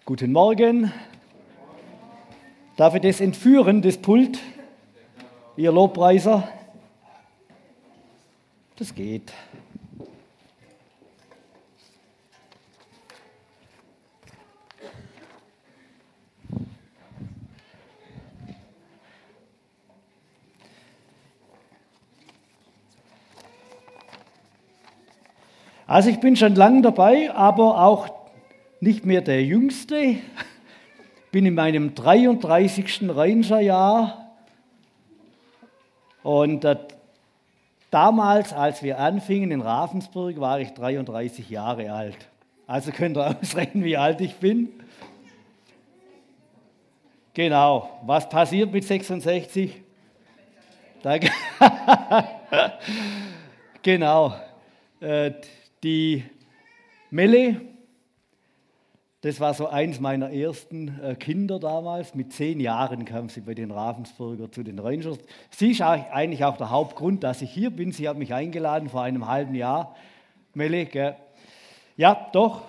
Guten Morgen. Darf ich das entführen, das Pult? Ihr Lobpreiser? Das geht. Also ich bin schon lange dabei, aber auch nicht mehr der Jüngste. Bin in meinem 33. Rangerjahr und damals, als wir anfingen in Ravensburg, war ich 33 Jahre alt. Also könnt ihr ausrechnen, wie alt ich bin. Genau, was passiert mit 66? Genau, die Melle, das war so eins meiner ersten Kinder damals. Mit 10 Jahren kam sie bei den Ravensburger zu den Rangers. Sie ist eigentlich auch der Hauptgrund, dass ich hier bin. Sie hat mich eingeladen vor einem halben Jahr. Melle, gell? Ja, doch.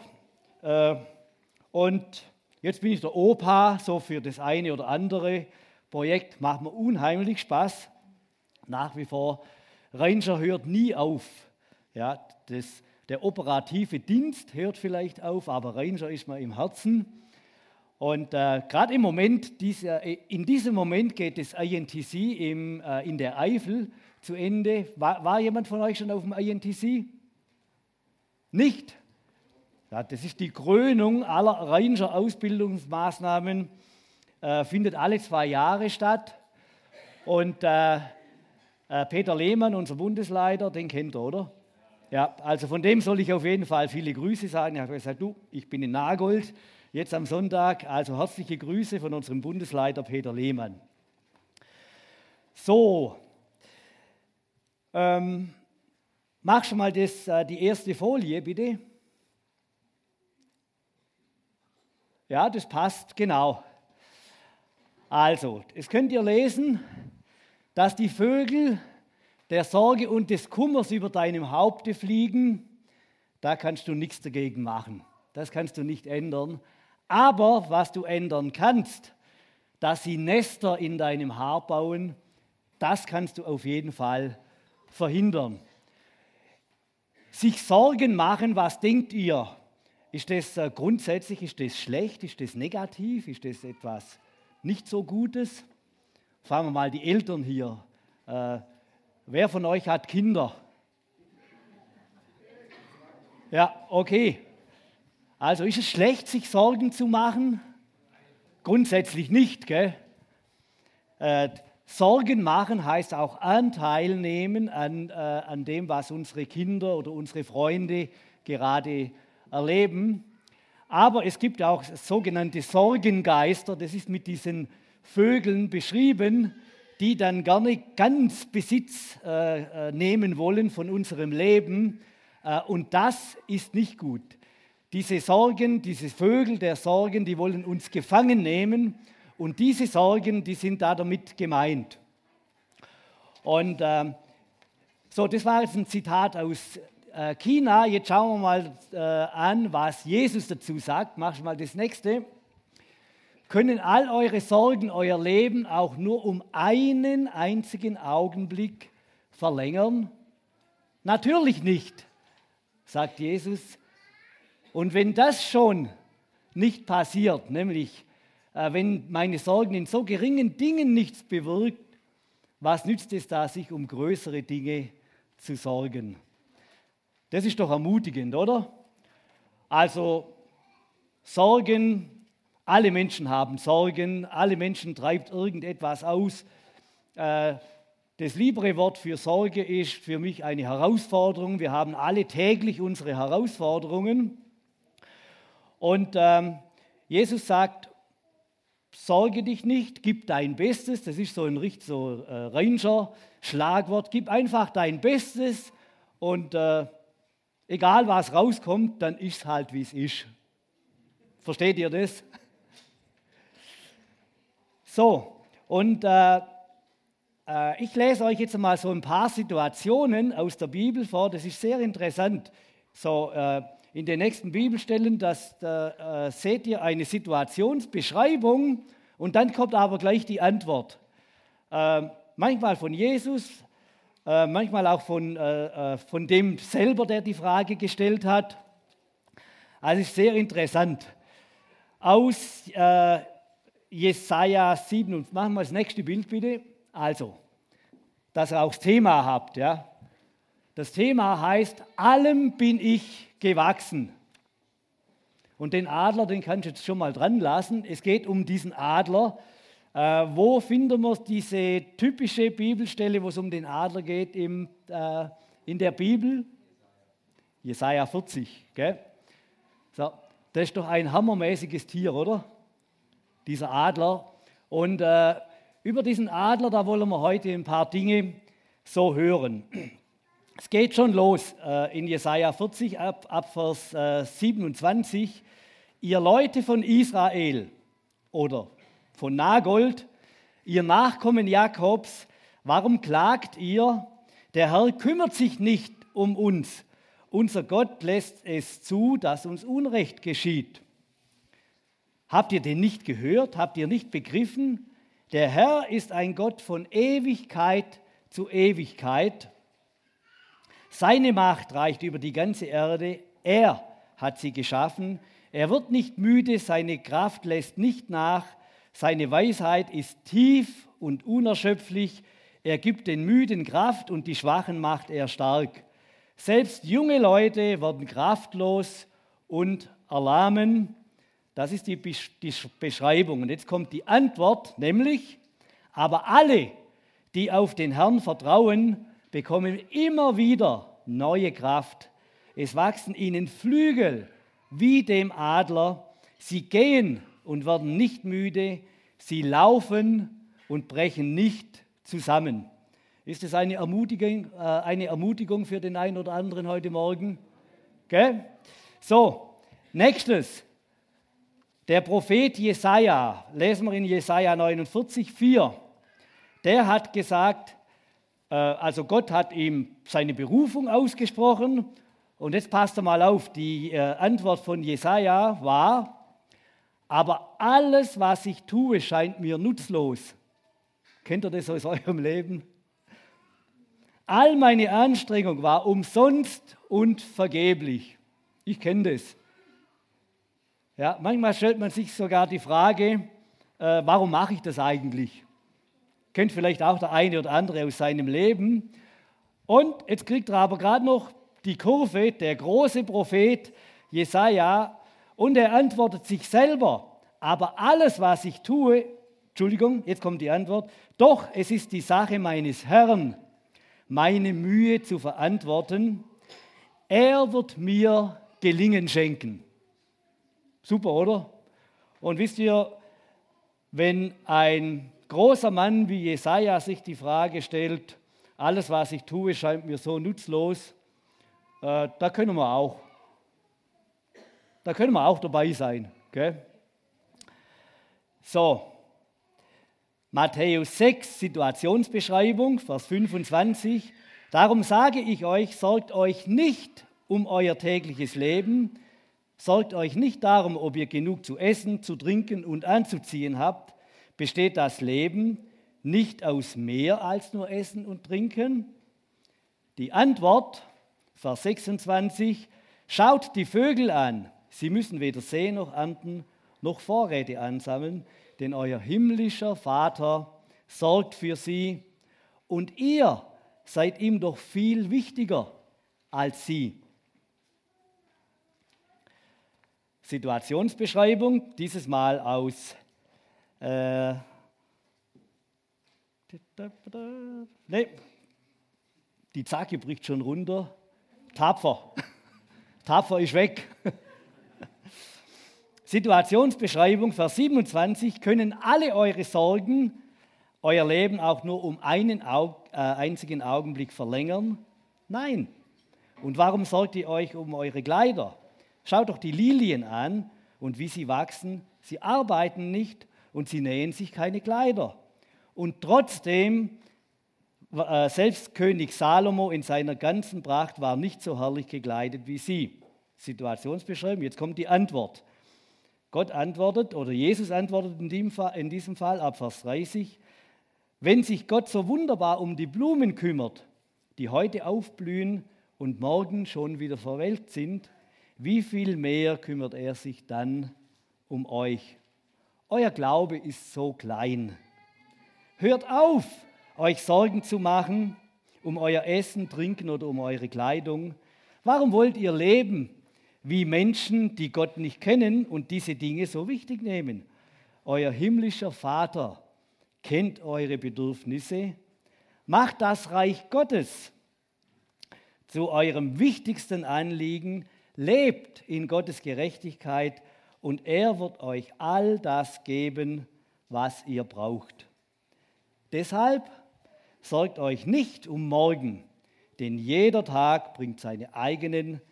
Und jetzt bin ich der Opa, so für das eine oder andere Projekt. Macht mir unheimlich Spaß. Nach wie vor, Ranger hört nie auf. Ja, der operative Dienst hört vielleicht auf, aber Ranger ist mir im Herzen. Und gerade im Moment, in diesem Moment geht das INTC in der Eifel zu Ende. War jemand von euch schon auf dem INTC? Nicht? Ja, das ist die Krönung aller Ranger-Ausbildungsmaßnahmen. Findet alle 2 Jahre statt. Und Peter Lehmann, unser Bundesleiter, den kennt ihr, oder? Ja, also von dem soll ich auf jeden Fall viele Grüße sagen. Er hat gesagt, ich bin in Nagold, jetzt am Sonntag, also herzliche Grüße von unserem Bundesleiter Peter Lehmann. So, mach schon mal die erste Folie, bitte. Ja, das passt, genau. Also, es könnt ihr lesen, dass die Vögel der Sorge und des Kummers über deinem Haupte fliegen, da kannst du nichts dagegen machen. Das kannst du nicht ändern. Aber was du ändern kannst, dass sie Nester in deinem Haar bauen, das kannst du auf jeden Fall verhindern. Sich Sorgen machen, was denkt ihr? Ist das grundsätzlich, ist das schlecht, ist das negativ, ist das etwas nicht so Gutes? Fragen wir mal die Eltern hier. Wer von euch hat Kinder? Ja, okay. Also ist es schlecht, sich Sorgen zu machen? Grundsätzlich nicht, gell? Sorgen machen heißt auch Anteil nehmen an dem, was unsere Kinder oder unsere Freunde gerade erleben. Aber es gibt auch sogenannte Sorgengeister, das ist mit diesen Vögeln beschrieben, die dann gerne ganz Besitz nehmen wollen von unserem Leben. Und das ist nicht gut. Diese Sorgen, diese Vögel der Sorgen, die wollen uns gefangen nehmen. Und diese Sorgen, die sind da damit gemeint. Und so, das war jetzt ein Zitat aus China. Jetzt schauen wir mal an, was Jesus dazu sagt. Mach mal das nächste. Können all eure Sorgen euer Leben auch nur um einen einzigen Augenblick verlängern? Natürlich nicht, sagt Jesus. Und wenn das schon nicht passiert, nämlich wenn meine Sorgen in so geringen Dingen nichts bewirkt, was nützt es da, sich um größere Dinge zu sorgen? Das ist doch ermutigend, oder? Also Sorgen. Alle Menschen haben Sorgen, alle Menschen treibt irgendetwas aus. Das liebere Wort für Sorge ist für mich eine Herausforderung. Wir haben alle täglich unsere Herausforderungen. Und Jesus sagt, sorge dich nicht, gib dein Bestes. Das ist so ein richtig so Ranger-Schlagwort. Gib einfach dein Bestes und egal was rauskommt, dann ist es halt, wie es ist. Versteht ihr das? So, und ich lese euch jetzt mal so ein paar Situationen aus der Bibel vor, das ist sehr interessant. So, in den nächsten Bibelstellen, seht ihr eine Situationsbeschreibung und dann kommt aber gleich die Antwort. Manchmal von Jesus, manchmal auch von dem selber, der die Frage gestellt hat. Also ist sehr interessant. Aus Jesaja 7, machen wir das nächste Bild bitte. Also, dass ihr auch das Thema habt. Ja. Das Thema heißt, allem bin ich gewachsen. Und den Adler, den kannst du jetzt schon mal dran lassen. Es geht um diesen Adler. Wo finden wir diese typische Bibelstelle, wo es um den Adler geht in der Bibel? Jesaja 40. Gell? So, das ist doch ein hammermäßiges Tier, oder? Dieser Adler. Und über diesen Adler, da wollen wir heute ein paar Dinge so hören. Es geht schon los in Jesaja 40 ab Vers 27. Ihr Leute von Israel oder von Nagold, ihr Nachkommen Jakobs, warum klagt ihr? Der Herr kümmert sich nicht um uns. Unser Gott lässt es zu, dass uns Unrecht geschieht. Habt ihr denn nicht gehört? Habt ihr nicht begriffen? Der Herr ist ein Gott von Ewigkeit zu Ewigkeit. Seine Macht reicht über die ganze Erde. Er hat sie geschaffen. Er wird nicht müde, seine Kraft lässt nicht nach. Seine Weisheit ist tief und unerschöpflich. Er gibt den Müden Kraft und die Schwachen macht er stark. Selbst junge Leute werden kraftlos und erlahmen. Das ist die Beschreibung. Und jetzt kommt die Antwort, nämlich, aber alle, die auf den Herrn vertrauen, bekommen immer wieder neue Kraft. Es wachsen ihnen Flügel wie dem Adler. Sie gehen und werden nicht müde. Sie laufen und brechen nicht zusammen. Ist das eine Ermutigung für den einen oder anderen heute Morgen? Okay? So, nächstes. Der Prophet Jesaja, lesen wir in Jesaja 49, 4. Der hat gesagt, also Gott hat ihm seine Berufung ausgesprochen. Und jetzt passt mal auf, die Antwort von Jesaja war, aber alles, was ich tue, scheint mir nutzlos. Kennt ihr das aus eurem Leben? All meine Anstrengung war umsonst und vergeblich. Ich kenne das. Ja, manchmal stellt man sich sogar die Frage, warum mache ich das eigentlich? Kennt vielleicht auch der eine oder andere aus seinem Leben. Und jetzt kriegt er aber gerade noch die Kurve, der große Prophet Jesaja, und er antwortet sich selber, aber alles, was ich tue, Entschuldigung, jetzt kommt die Antwort, doch es ist die Sache meines Herrn, meine Mühe zu verantworten. Er wird mir Gelingen schenken. Super, oder? Und wisst ihr, wenn ein großer Mann wie Jesaja sich die Frage stellt, alles, was ich tue, scheint mir so nutzlos, da können wir auch dabei sein. Okay? So, Matthäus 6, Situationsbeschreibung, Vers 25. Darum sage ich euch, sorgt euch nicht um euer tägliches Leben, sorgt euch nicht darum, ob ihr genug zu essen, zu trinken und anzuziehen habt. Besteht das Leben nicht aus mehr als nur Essen und Trinken? Die Antwort, Vers 26, schaut die Vögel an. Sie müssen weder säen noch ernten, noch Vorräte ansammeln, denn euer himmlischer Vater sorgt für sie und ihr seid ihm doch viel wichtiger als sie. Situationsbeschreibung, dieses Mal aus die Zacke bricht schon runter. Tapfer. Tapfer ist weg. Situationsbeschreibung, Vers 27, können alle eure Sorgen euer Leben auch nur um einen einzigen Augenblick verlängern? Nein. Und warum sorgt ihr euch um eure Kleider? Schaut doch die Lilien an und wie sie wachsen. Sie arbeiten nicht und sie nähen sich keine Kleider. Und trotzdem, selbst König Salomo in seiner ganzen Pracht war nicht so herrlich gekleidet wie sie. Situationsbeschreibung. Jetzt kommt die Antwort. Gott antwortet, oder Jesus antwortet in diesem Fall ab Vers 30, wenn sich Gott so wunderbar um die Blumen kümmert, die heute aufblühen und morgen schon wieder verwelkt sind, wie viel mehr kümmert er sich dann um euch? Euer Glaube ist so klein. Hört auf, euch Sorgen zu machen um euer Essen, Trinken oder um eure Kleidung. Warum wollt ihr leben wie Menschen, die Gott nicht kennen und diese Dinge so wichtig nehmen? Euer himmlischer Vater kennt eure Bedürfnisse. Macht das Reich Gottes zu eurem wichtigsten Anliegen. Lebt in Gottes Gerechtigkeit und er wird euch all das geben, was ihr braucht. Deshalb sorgt euch nicht um morgen, denn jeder Tag bringt seine eigenen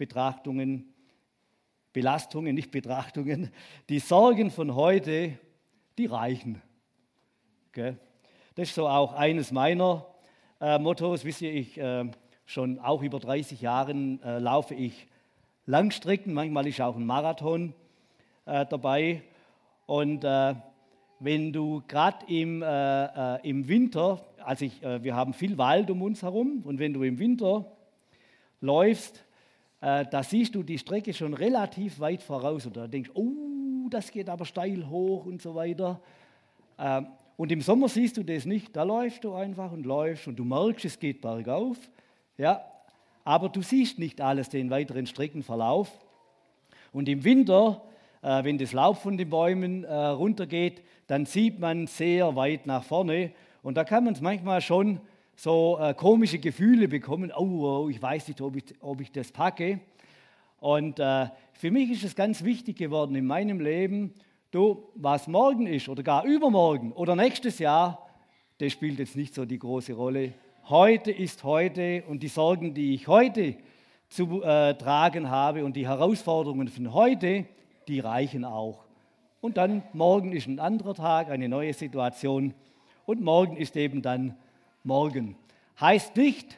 Belastungen, nicht Betrachtungen. Die Sorgen von heute, die reichen. Okay? Das ist so auch eines meiner Mottos. Wisst ihr, ich schon auch über 30 Jahren laufe ich Langstrecken, manchmal ist auch ein Marathon dabei. Und wenn du gerade im Winter, wir haben viel Wald um uns herum, und wenn du im Winter läufst, da siehst du die Strecke schon relativ weit voraus und da denkst, oh, das geht aber steil hoch und so weiter. Und im Sommer siehst du das nicht, da läufst du einfach und läufst und du merkst, es geht bergauf, ja, aber du siehst nicht alles, den weiteren Streckenverlauf. Und im Winter, wenn das Laub von den Bäumen runtergeht, dann sieht man sehr weit nach vorne und da kann man es manchmal schon so komische Gefühle bekommen, oh, ich weiß nicht, ob ich das packe. Und für mich ist es ganz wichtig geworden in meinem Leben, was morgen ist oder gar übermorgen oder nächstes Jahr, das spielt jetzt nicht so die große Rolle. Heute ist heute und die Sorgen, die ich heute zu tragen habe und die Herausforderungen von heute, die reichen auch. Und dann morgen ist ein anderer Tag, eine neue Situation und morgen ist eben dann morgen. Heißt nicht,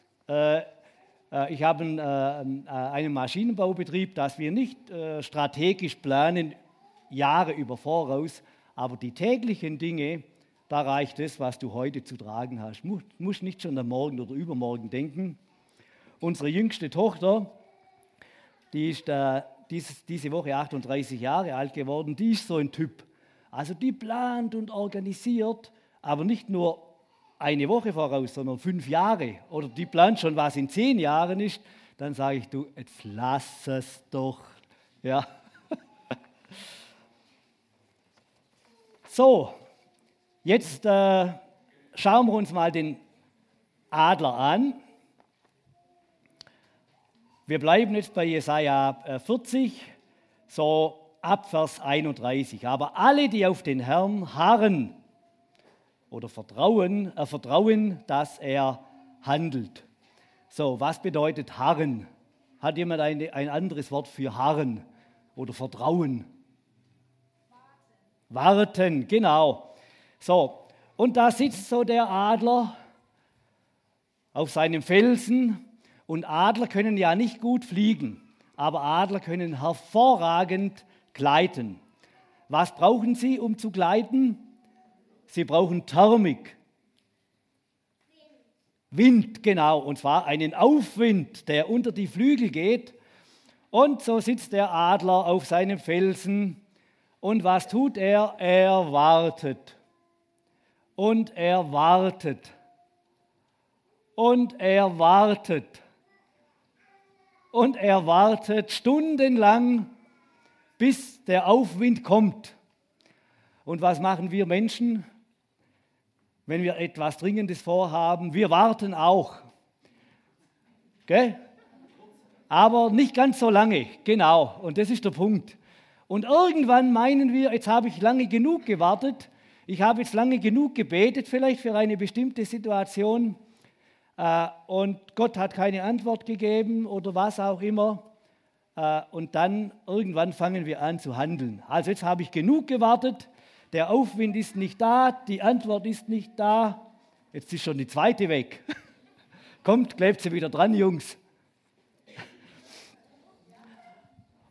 ich habe einen Maschinenbaubetrieb, dass wir nicht strategisch planen, Jahre über voraus, aber die täglichen Dinge, da reicht es, was du heute zu tragen hast. Du musst nicht schon am Morgen oder übermorgen denken. Unsere jüngste Tochter, die ist diese Woche 38 Jahre alt geworden, die ist so ein Typ. Also die plant und organisiert, aber nicht nur eine Woche voraus, sondern 5 Jahre. Oder die plant schon, was in 10 Jahren ist. Dann sage ich, du, jetzt lass es doch. Ja. So, jetzt schauen wir uns mal den Adler an. Wir bleiben jetzt bei Jesaja 40, so ab Vers 31. Aber alle, die auf den Herrn harren oder vertrauen, dass er handelt. So, was bedeutet harren? Hat jemand ein anderes Wort für harren oder vertrauen? Warten, genau. So, und da sitzt so der Adler auf seinem Felsen. Und Adler können ja nicht gut fliegen, aber Adler können hervorragend gleiten. Was brauchen sie, um zu gleiten? Sie brauchen Thermik. Wind, genau, und zwar einen Aufwind, der unter die Flügel geht. Und so sitzt der Adler auf seinem Felsen. Und was tut er? Er wartet. Und er wartet. Und er wartet. Und er wartet stundenlang, bis der Aufwind kommt. Und was machen wir Menschen, wenn wir etwas Dringendes vorhaben? Wir warten auch. Gell? Aber nicht ganz so lange, genau. Und das ist der Punkt. Und irgendwann meinen wir, jetzt habe ich lange genug gewartet, ich habe jetzt lange genug gebetet, vielleicht für eine bestimmte Situation, und Gott hat keine Antwort gegeben oder was auch immer. Und dann irgendwann fangen wir an zu handeln. Also jetzt habe ich genug gewartet, der Aufwind ist nicht da, die Antwort ist nicht da. Jetzt ist schon die zweite weg. Kommt, klebt sie wieder dran, Jungs.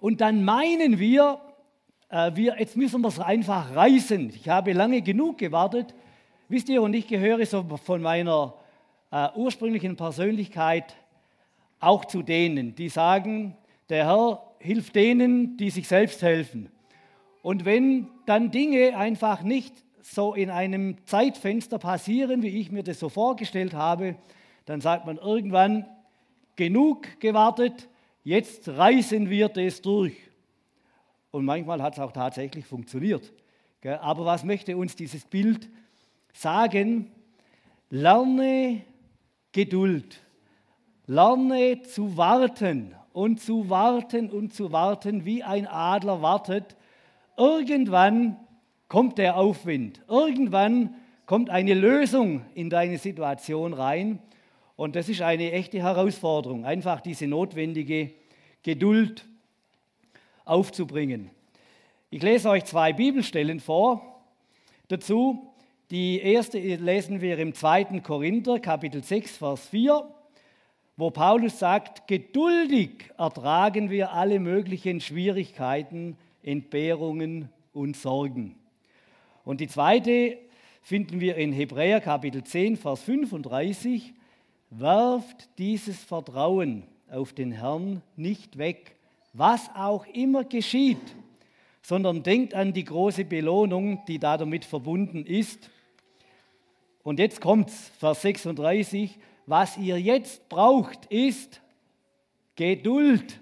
Und dann meinen jetzt müssen wir es einfach reißen. Ich habe lange genug gewartet. Wisst ihr, und ich gehöre so von meiner ursprünglichen Persönlichkeit auch zu denen, die sagen, der Herr hilft denen, die sich selbst helfen. Und wenn dann Dinge einfach nicht so in einem Zeitfenster passieren, wie ich mir das so vorgestellt habe, dann sagt man irgendwann, genug gewartet, jetzt reißen wir das durch. Und manchmal hat es auch tatsächlich funktioniert. Aber was möchte uns dieses Bild sagen? Lerne Geduld. Lerne zu warten und zu warten und zu warten, wie ein Adler wartet. Irgendwann kommt der Aufwind. Irgendwann kommt eine Lösung in deine Situation rein. Und das ist eine echte Herausforderung, einfach diese notwendige Geduld aufzubringen. Ich lese euch 2 Bibelstellen vor dazu. Die erste lesen wir im 2. Korinther, Kapitel 6, Vers 4, wo Paulus sagt, geduldig ertragen wir alle möglichen Schwierigkeiten, Entbehrungen und Sorgen. Und die zweite finden wir in Hebräer, Kapitel 10, Vers 35, werft dieses Vertrauen auf den Herrn nicht weg, was auch immer geschieht, sondern denkt an die große Belohnung, die damit verbunden ist. Und jetzt kommt's, Vers 36, was ihr jetzt braucht, ist Geduld,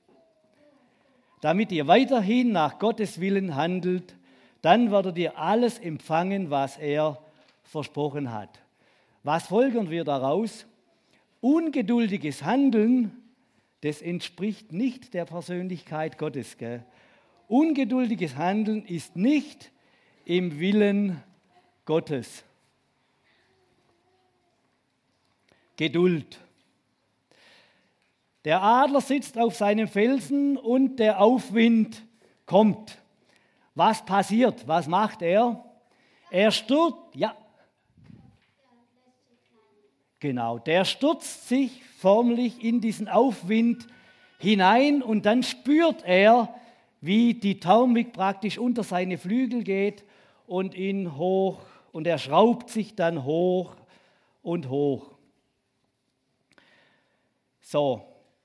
damit ihr weiterhin nach Gottes Willen handelt, dann werdet ihr alles empfangen, was er versprochen hat. Was folgern wir daraus? Ungeduldiges Handeln, das entspricht nicht der Persönlichkeit Gottes. Gell? Ungeduldiges Handeln ist nicht im Willen Gottes. Geduld. Der Adler sitzt auf seinem Felsen und der Aufwind kommt. Was passiert? Was macht er? Er stürzt, ja. Genau, der stürzt sich förmlich in diesen Aufwind hinein und dann spürt er, wie die Thermik praktisch unter seine Flügel geht und ihn hoch, und er schraubt sich dann hoch und hoch. So,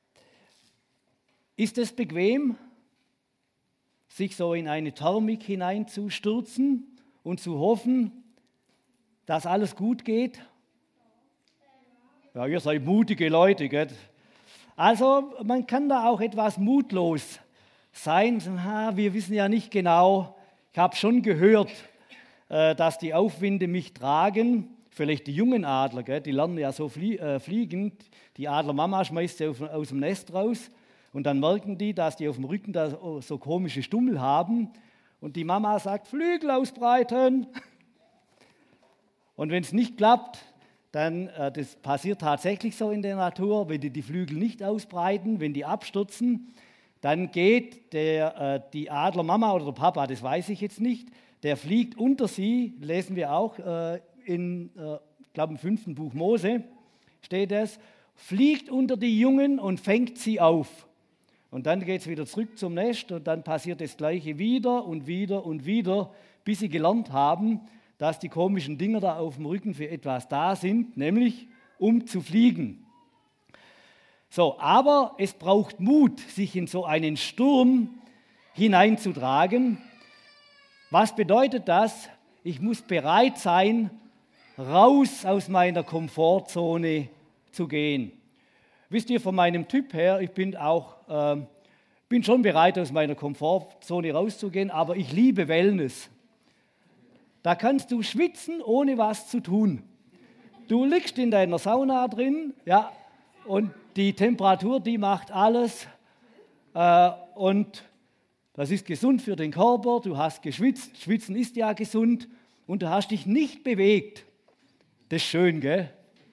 ist es bequem, sich so in eine Thermik hineinzustürzen und zu hoffen, dass alles gut geht? Ja, ihr seid mutige Leute, gell? Also man kann da auch etwas mutlos sein. Wir wissen ja nicht genau, ich habe schon gehört, dass die Aufwinde mich tragen. Vielleicht die jungen Adler, gell? Die lernen ja so fliegen. Die Adlermama schmeißt sie aus dem Nest raus und dann merken die, dass die auf dem Rücken da so komische Stummel haben. Und die Mama sagt, Flügel ausbreiten. Und wenn es nicht klappt, dann, das passiert tatsächlich so in der Natur, wenn die Flügel nicht ausbreiten, wenn die abstürzen, dann geht die Adlermama oder der Papa, das weiß ich jetzt nicht, der fliegt unter sie, lesen wir auch ich glaube im 5. Buch Mose steht es, fliegt unter die Jungen und fängt sie auf. Und dann geht es wieder zurück zum Nest und dann passiert das Gleiche wieder und wieder und wieder, bis sie gelernt haben, dass die komischen Dinger da auf dem Rücken für etwas da sind, nämlich um zu fliegen. So, aber es braucht Mut, sich in so einen Sturm hineinzutragen. Was bedeutet das? Ich muss bereit sein, raus aus meiner Komfortzone zu gehen. Wisst ihr, von meinem Typ her, ich bin schon bereit, aus meiner Komfortzone rauszugehen, aber ich liebe Wellness. Da kannst du schwitzen, ohne was zu tun. Du liegst in deiner Sauna drin, ja, und die Temperatur, die macht alles. Und das ist gesund für den Körper. Du hast geschwitzt. Schwitzen ist ja gesund. Und du hast dich nicht bewegt. Das ist schön, gell?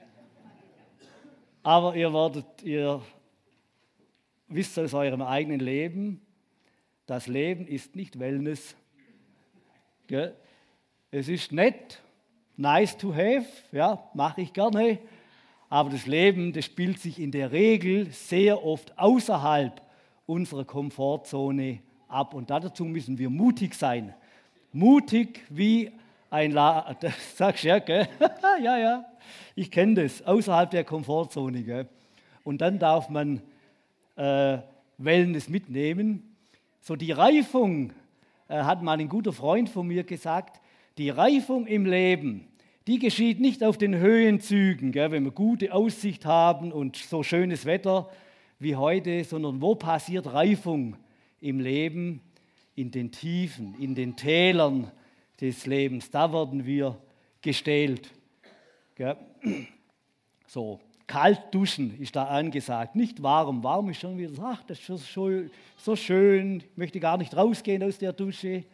Aber ihr wisst aus eurem eigenen Leben, das Leben ist nicht Wellness. Gell? Es ist nett, nice to have, ja, mache ich gerne, aber das Leben, das spielt sich in der Regel sehr oft außerhalb unserer Komfortzone ab. Und dazu müssen wir mutig sein. Mutig wie ein das sagst du ja, gell? Ja, ja, ich kenne das, außerhalb der Komfortzone. Gell? Und dann darf man Wellness mitnehmen. So die Reifung, hat mal ein guter Freund von mir gesagt, die Reifung im Leben, die geschieht nicht auf den Höhenzügen, gell, wenn wir gute Aussicht haben und so schönes Wetter wie heute, sondern wo passiert Reifung im Leben? In den Tiefen, in den Tälern des Lebens. Da werden wir gestählt. Gell. So, kalt duschen ist da angesagt, nicht warm. Warm ist schon wieder, ach, das ist so schön, ich möchte gar nicht rausgehen aus der Dusche.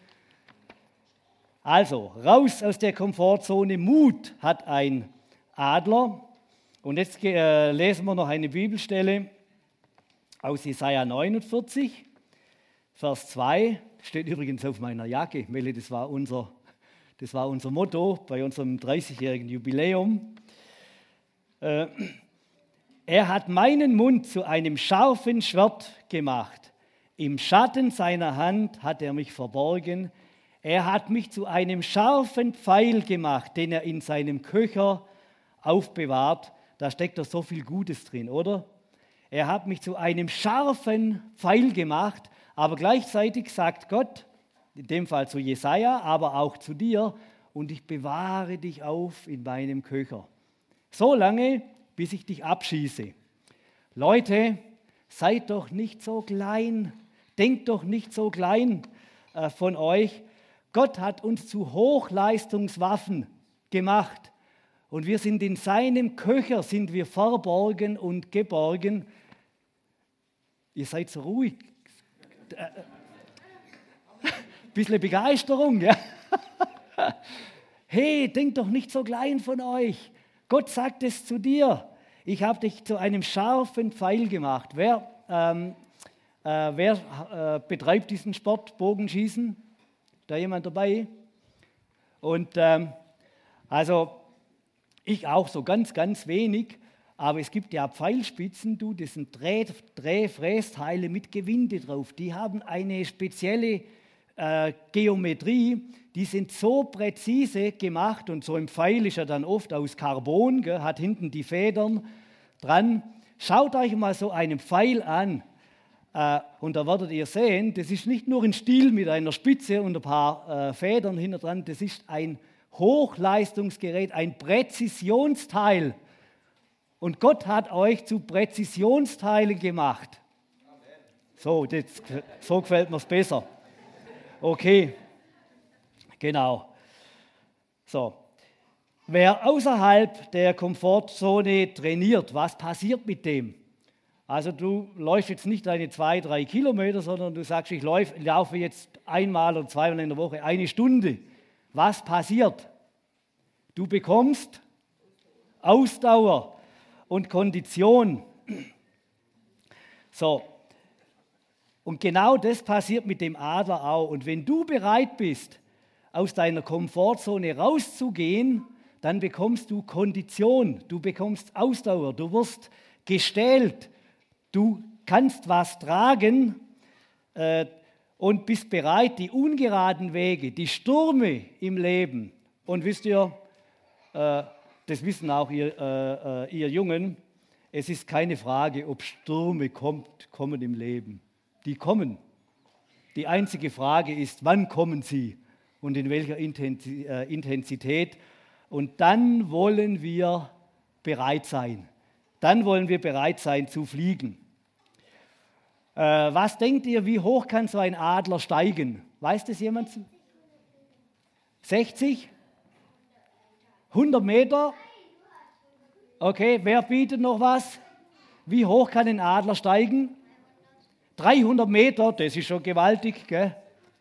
Also, raus aus der Komfortzone. Mut hat ein Adler. Und jetzt lesen wir noch eine Bibelstelle aus Jesaja 49, Vers 2. Steht übrigens auf meiner Jacke. Melle, das war unser Motto bei unserem 30-jährigen Jubiläum. Er hat meinen Mund zu einem scharfen Schwert gemacht. Im Schatten seiner Hand hat er mich verborgen. Er hat mich zu einem scharfen Pfeil gemacht, den er in seinem Köcher aufbewahrt. Da steckt doch so viel Gutes drin, oder? Er hat mich zu einem scharfen Pfeil gemacht, aber gleichzeitig sagt Gott, in dem Fall zu Jesaja, aber auch zu dir, und ich bewahre dich auf in meinem Köcher. So lange, bis ich dich abschieße. Leute, seid doch nicht so klein, denkt doch nicht so klein von euch. Gott hat uns zu Hochleistungswaffen gemacht und wir sind in seinem Köcher, sind wir verborgen und geborgen. Ihr seid so ruhig. Bisschen Begeisterung, ja? Hey, denkt doch nicht so klein von euch. Gott sagt es zu dir. Ich habe dich zu einem scharfen Pfeil gemacht. Wer betreibt diesen Sport, Bogenschießen? Da jemand dabei? Und also ich auch so ganz, ganz wenig. Aber es gibt ja Pfeilspitzen, das sind Frästeile mit Gewinde drauf. Die haben eine spezielle Geometrie, die sind so präzise gemacht und so ein Pfeil ist ja dann oft aus Carbon, gell, hat hinten die Federn dran. Schaut euch mal so einen Pfeil an und da werdet ihr sehen, das ist nicht nur ein Stiel mit einer Spitze und ein paar Federn hinten dran, das ist ein Hochleistungsgerät, ein Präzisionsteil. Und Gott hat euch zu Präzisionsteilen gemacht. So gefällt mir es besser. Okay, genau. So, wer außerhalb der Komfortzone trainiert, was passiert mit dem? Also du läufst jetzt nicht deine 2-3 Kilometer, sondern du sagst, ich laufe jetzt einmal oder zweimal in der Woche 1 Stunde. Was passiert? Du bekommst Ausdauer und Kondition. So. Und genau das passiert mit dem Adler auch. Und wenn du bereit bist, aus deiner Komfortzone rauszugehen, dann bekommst du Kondition, du bekommst Ausdauer, du wirst gestählt, du kannst was tragen und bist bereit, die ungeraden Wege, die Stürme im Leben. Und wisst ihr, das wissen auch ihr Jungen, es ist keine Frage, ob Stürme kommen im Leben. Die kommen. Die einzige Frage ist, wann kommen sie und in welcher Intensität. Und dann wollen wir bereit sein. Dann wollen wir bereit sein zu fliegen. Was denkt ihr, wie hoch kann so ein Adler steigen? Weiß das jemand? 60? 100 Meter? Okay, wer bietet noch was? Wie hoch kann ein Adler steigen? 300 Meter, das ist schon gewaltig, gell?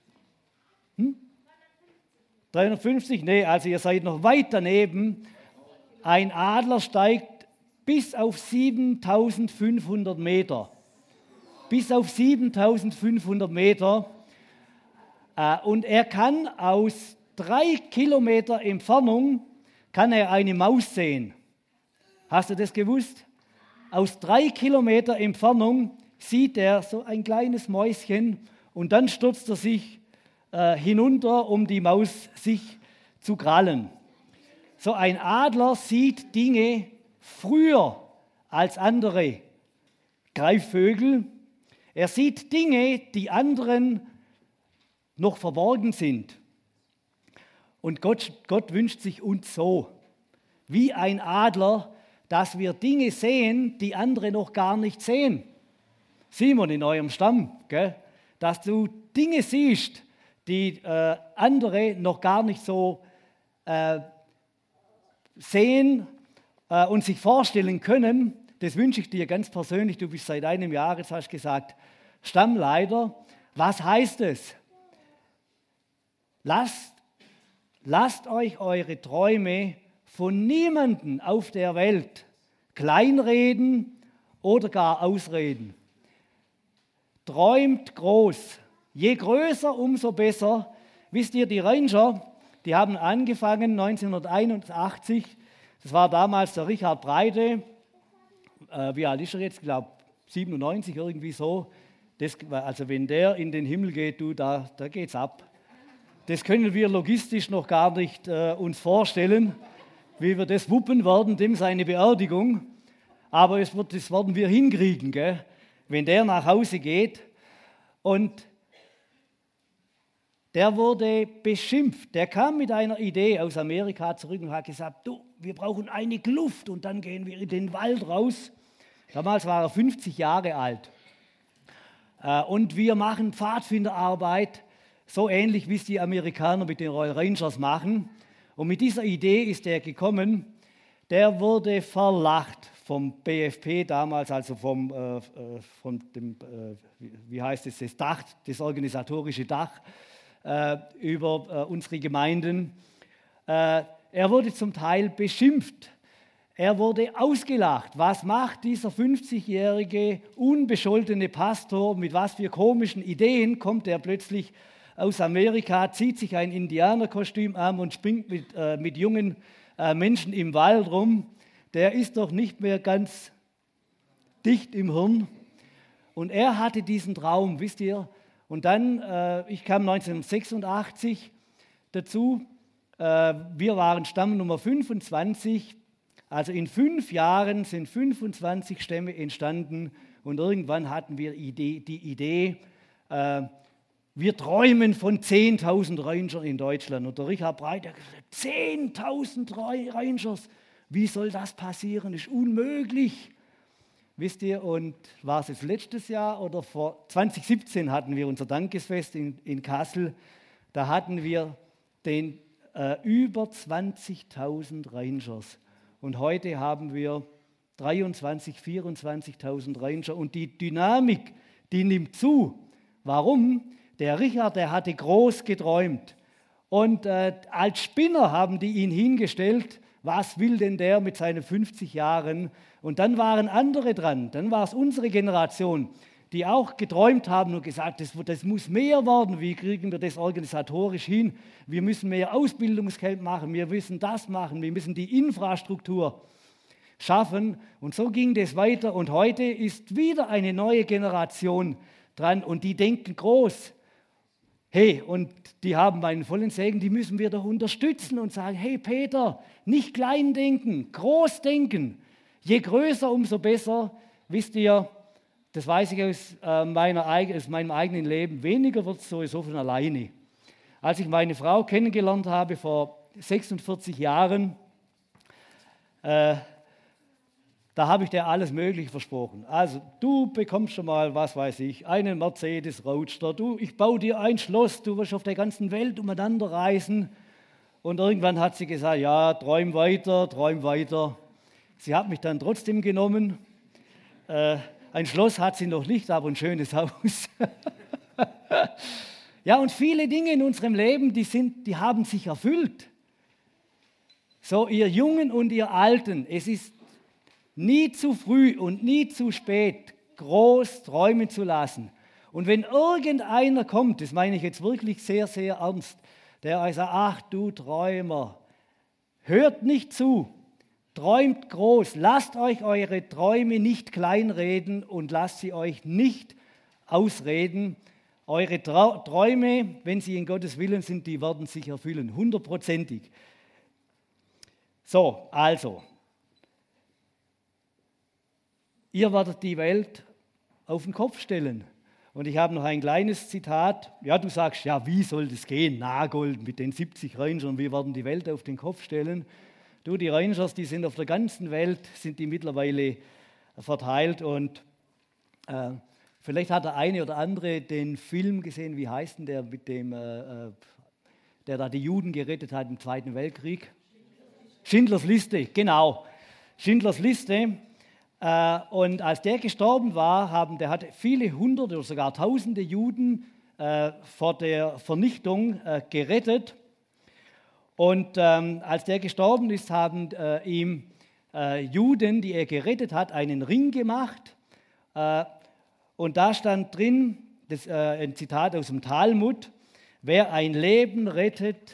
350? Nee, also ihr seid noch weit daneben. Ein Adler steigt bis auf 7500 Meter. Bis auf 7500 Meter. Und er kann aus 3 Kilometer Entfernung kann er eine Maus sehen. Hast du das gewusst? Aus 3 Kilometer Entfernung sieht er so ein kleines Mäuschen und dann stürzt er sich hinunter, um die Maus sich zu krallen. So ein Adler sieht Dinge früher als andere Greifvögel. Er sieht Dinge, die anderen noch verborgen sind. Und Gott wünscht sich uns so, wie ein Adler, dass wir Dinge sehen, die andere noch gar nicht sehen. Simon in eurem Stamm, gell? Dass du Dinge siehst, die andere noch gar nicht so sehen und sich vorstellen können. Das wünsche ich dir ganz persönlich. Du bist seit einem Jahr, jetzt hast du gesagt, Stammleiter. Was heißt es? Lasst euch eure Träume von niemandem auf der Welt kleinreden oder gar ausreden. Träumt groß. Je größer, umso besser. Wisst ihr, die Ranger, die haben angefangen 1981. Das war damals der Richard Breite. Wie alt ist er jetzt? Ich glaube 97, irgendwie so. Also wenn der in den Himmel geht, da geht's ab. Das können wir logistisch noch gar nicht uns vorstellen, wie wir das wuppen werden, dem seine Beerdigung. Aber das werden wir hinkriegen, gell? Wenn der nach Hause geht. Und der wurde beschimpft. Der kam mit einer Idee aus Amerika zurück und hat gesagt, du, wir brauchen eine Kluft und dann gehen wir in den Wald raus. Damals war er 50 Jahre alt. Und wir machen Pfadfinderarbeit, so ähnlich wie es die Amerikaner mit den Royal Rangers machen. Und mit dieser Idee ist er gekommen. Der wurde verlacht vom BFP damals, also von dem, wie heißt es, das Dach, das organisatorische Dach über unsere Gemeinden. Er wurde zum Teil beschimpft. Er wurde ausgelacht. Was macht dieser 50-jährige, unbescholtene Pastor? Mit was für komischen Ideen kommt er plötzlich aus Amerika, zieht sich ein Indianerkostüm an und springt mit jungen Menschen im Wald rum? Der ist doch nicht mehr ganz dicht im Hirn. Und er hatte diesen Traum, wisst ihr? Und dann, ich kam 1986 dazu. Wir waren Stamm Nummer 25. Also in 5 Jahren sind 25 Stämme entstanden und irgendwann hatten wir die Idee, wir träumen von 10.000 Rangern in Deutschland. Und der Richard Breite hat gesagt, 10.000 Rangers, wie soll das passieren? Das ist unmöglich. Wisst ihr, und war es jetzt letztes Jahr oder vor 2017 hatten wir unser Dankesfest in Kassel. Da hatten wir über 20.000 Rangers. Und heute haben wir 23.000, 24.000 Ranger. Und die Dynamik, die nimmt zu. Warum? Der Richard, der hatte groß geträumt. Und als Spinner haben die ihn hingestellt. Was will denn der mit seinen 50 Jahren? Und dann waren andere dran. Dann war es unsere Generation, die auch geträumt haben und gesagt, das muss mehr werden. Wie kriegen wir das organisatorisch hin? Wir müssen mehr Ausbildungsgeld machen. Wir müssen das machen. Wir müssen die Infrastruktur schaffen. Und so ging das weiter. Und heute ist wieder eine neue Generation dran und die denken groß. Hey, und die haben meinen vollen Segen, die müssen wir doch unterstützen und sagen, hey Peter, nicht klein denken, groß denken. Je größer, umso besser. Wisst ihr, das weiß ich aus meinem eigenen Leben, weniger wird es sowieso von alleine. Als ich meine Frau kennengelernt habe vor 46 Jahren, da habe ich dir alles Mögliche versprochen. Also du bekommst schon mal, was weiß ich, einen Mercedes Roadster. Ich baue dir ein Schloss, du wirst auf der ganzen Welt umeinander reisen. Und irgendwann hat sie gesagt, ja, träum weiter, träum weiter. Sie hat mich dann trotzdem genommen. Ein Schloss hat sie noch nicht, aber ein schönes Haus. Ja, und viele Dinge in unserem Leben, die haben sich erfüllt. So, ihr Jungen und ihr Alten, es ist nie zu früh und nie zu spät, groß träumen zu lassen. Und wenn irgendeiner kommt, das meine ich jetzt wirklich sehr, sehr ernst, der sagt, ach du Träumer, hört nicht zu, Träumt groß, lasst euch eure Träume nicht kleinreden und lasst sie euch nicht ausreden. Eure Träume, wenn sie in Gottes Willen sind, die werden sich erfüllen, 100%. So, also, ihr werdet die Welt auf den Kopf stellen. Und ich habe noch ein kleines Zitat. Ja, du sagst, ja, wie soll das gehen? Nagold mit den 70 Rangern, wir werden die Welt auf den Kopf stellen. Du, die Rangers, die sind auf der ganzen Welt, sind die mittlerweile verteilt. Und vielleicht hat der eine oder andere den Film gesehen, wie heißt denn der, mit dem, der da die Juden gerettet hat im Zweiten Weltkrieg? Schindlers Liste, genau. Schindlers Liste. Und als der gestorben war, der hat viele Hunderte oder sogar Tausende Juden vor der Vernichtung gerettet. Und als der gestorben ist, haben ihm Juden, die er gerettet hat, einen Ring gemacht. Und da stand drin, ein Zitat aus dem Talmud: Wer ein Leben rettet,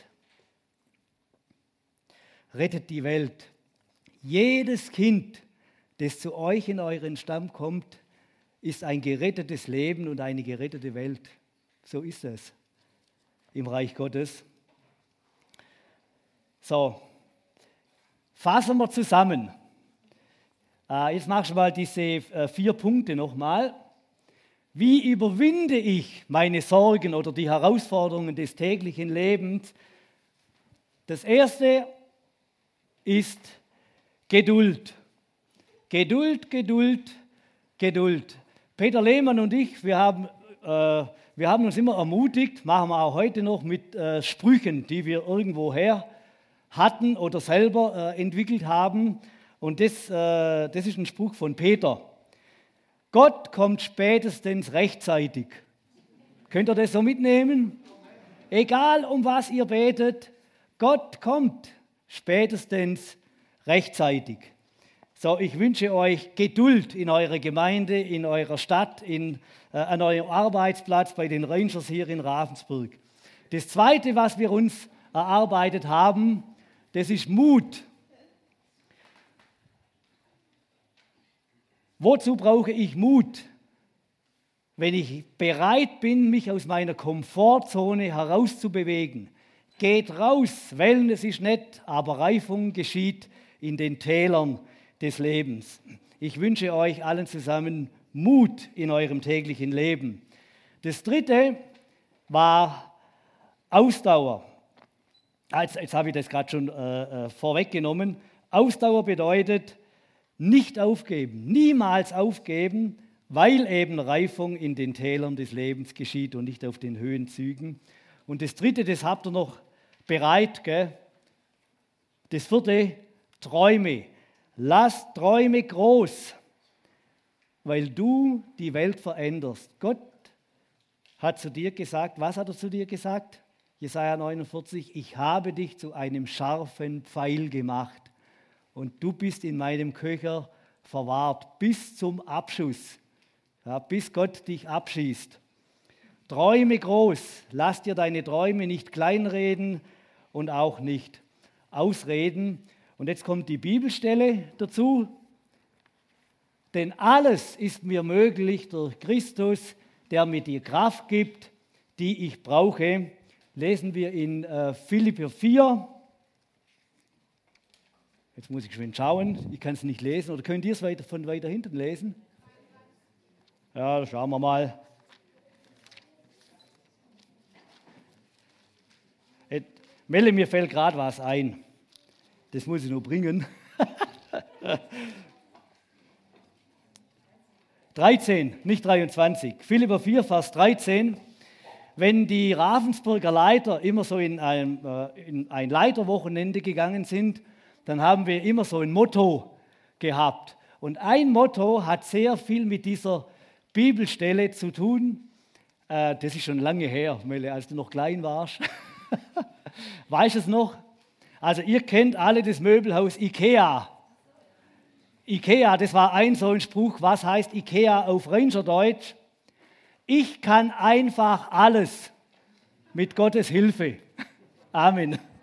rettet die Welt. Jedes Kind, das zu euch in euren Stamm kommt, ist ein gerettetes Leben und eine gerettete Welt. So ist es im Reich Gottes. So, fassen wir zusammen. Jetzt machst du mal diese 4 Punkte nochmal. Wie überwinde ich meine Sorgen oder die Herausforderungen des täglichen Lebens? Das erste ist Geduld. Geduld, Geduld, Geduld. Peter Lehmann und ich, wir haben uns immer ermutigt, machen wir auch heute noch mit Sprüchen, die wir irgendwoher hatten oder selber entwickelt haben. Und das ist ein Spruch von Peter. Gott kommt spätestens rechtzeitig. Könnt ihr das so mitnehmen? Egal, um was ihr betet, Gott kommt spätestens rechtzeitig. So, ich wünsche euch Geduld in eurer Gemeinde, in eurer Stadt, an eurem Arbeitsplatz, bei den Rangers hier in Ravensburg. Das Zweite, was wir uns erarbeitet haben, das ist Mut. Wozu brauche ich Mut? Wenn ich bereit bin, mich aus meiner Komfortzone herauszubewegen. Geht raus, Wellness ist nett, aber Reifung geschieht in den Tälern des Lebens. Ich wünsche euch allen zusammen Mut in eurem täglichen Leben. Das Dritte war Ausdauer. Jetzt habe ich das gerade schon vorweggenommen. Ausdauer bedeutet nicht aufgeben, niemals aufgeben, weil eben Reifung in den Tälern des Lebens geschieht und nicht auf den Höhenzügen. Und das Dritte, das habt ihr noch bereit, gell? Das Vierte, Träume. Lass Träume groß, weil du die Welt veränderst. Gott hat zu dir gesagt, was hat er zu dir gesagt? Jesaja 49, ich habe dich zu einem scharfen Pfeil gemacht und du bist in meinem Köcher verwahrt bis zum Abschuss, ja, bis Gott dich abschießt. Träume groß, lass dir deine Träume nicht kleinreden und auch nicht ausreden. Und jetzt kommt die Bibelstelle dazu. Denn alles ist mir möglich durch Christus, der mir die Kraft gibt, die ich brauche. Lesen wir in Philipper 4. Jetzt muss ich schön schauen, ich kann es nicht lesen. Oder könnt ihr es von weiter hinten lesen? Ja, schauen wir mal. Melle, mir fällt gerade was ein. Das muss ich nur bringen. 13, nicht 23. Philipper 4, Vers 13. Wenn die Ravensburger Leiter immer so in ein Leiterwochenende gegangen sind, dann haben wir immer so ein Motto gehabt. Und ein Motto hat sehr viel mit dieser Bibelstelle zu tun. Das ist schon lange her, Melle, als du noch klein warst. Weißt du es noch? Also ihr kennt alle das Möbelhaus Ikea. Ikea, das war so ein Spruch. Was heißt Ikea auf Rangerdeutsch? Ich kann einfach alles mit Gottes Hilfe. Amen.